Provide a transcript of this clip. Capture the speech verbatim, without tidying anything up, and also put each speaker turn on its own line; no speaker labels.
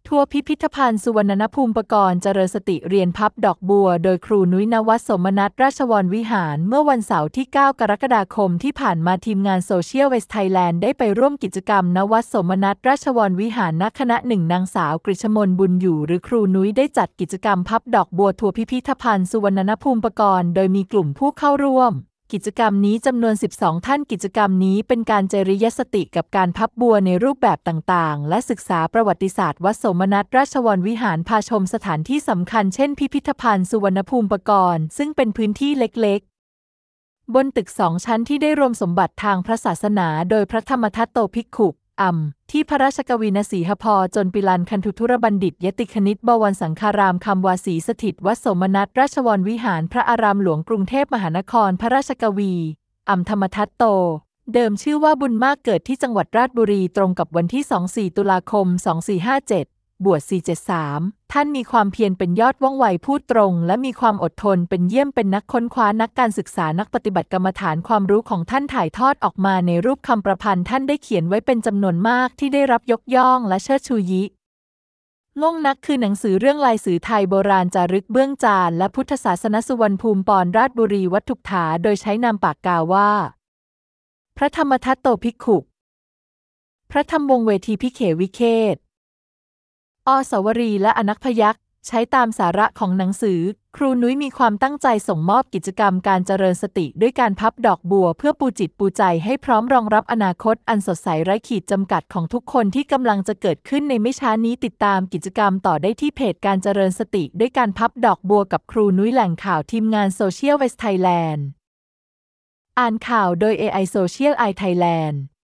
ทัวร์พิพิธภัณฑ์สุวรรณภูมิปกรณ์เจริญสติเรียนพับดอกบัวโดยครูนุ้ย ณ วัดสมนัสราชวรวิหารเมื่อวันเสาร์ที่ เก้า กรกฎาคมที่ผ่านมาทีมงานโซเชียลเวสไทยแลนด์ได้ไปร่วมกิจกรรม ณ วัดสมนัสราชวรวิหารณคณะหนึ่งนางสาวกฤษมนบุญอยู่หรือครูนุ้ยได้จัดกิจกรรมพับดอกบัวทัวร์พิพิธภัณฑ์สุวรรณภูมิปกรณ์โดยมีกลุ่มผู้เข้าร่วมกิจกรรมนี้จำนวน สิบสอง ท่านกิจกรรมนี้เป็นการเจริญสติกับการพับบัวในรูปแบบต่างๆและศึกษาประวัติศาสตร์วัดสมนัสราชวรวิหารพาชมสถานที่สำคัญเช่นพิพิธภัณฑ์สุวรรณภูมิปกรณ์ซึ่งเป็นพื้นที่เล็กๆบนตึกสองชั้นที่ได้รวมสมบัติทางพระศาสนาโดยพระธรรมทัตโตภิกขุอัมที่พระราชกวีณศรีหพจนปิลันคันธุทุรบัณฑิตยติคณิตบวรสังฆารามคำวาสีสถิตวัดสมนัสราชวรวิหารพระอารามหลวงกรุงเทพมหานครพระราชกวีอัมธรรมทัตโตเดิมชื่อว่าบุญมากเกิดที่จังหวัดราชบุรีตรงกับวันที่ สองถึงสี่ ตุลาคม สองพันสี่ร้อยห้าสิบเจ็ด บวช สี่ร้อยเจ็ดสิบสาม ท่านมีความเพียรเป็นยอดว่องไวพูดตรงและมีความอดทนเป็นเยี่ยมเป็นนักค้นคว้านักการศึกษานักปฏิบัติกรรมฐานความรู้ของท่านถ่ายทอดออกมาในรูปคำประพันธ์ท่านได้เขียนไว้เป็นจำนวนมากที่ได้รับยกย่องและเชิดชูยิง่งนักคือหนังสือเรื่องลายสือไทยโบราณจารึกเบื้องจานและพุทธศาสนสุวรรณภูมิปรราชบุรีวัตถุถาโดยใช้นามปากกาว่าพระธรรมทัตโตภิกขุพระธรรมวงศ์เวทีพิเขวิเขตอสาวรีย์และอนักพยัคฆ์ใช้ตามสาระของหนังสือครูนุ้ยมีความตั้งใจส่งมอบกิจกรรมการเจริญสติด้วยการพับดอกบัวเพื่อปูจิตปูใจให้พร้อมรองรับอนาคตอันสดใสไร้ขีดจำกัดของทุกคนที่กำลังจะเกิดขึ้นในไม่ช้านี้ติดตามกิจกรรมต่อได้ที่เพจการเจริญสติด้วยการพับดอกบัวกับครูนุ้ยแหล่งข่าวทีมงานโซเชียลเวสไทยแลนด์อ่านข่าวโดย เอ ไอ Social Eye Thailand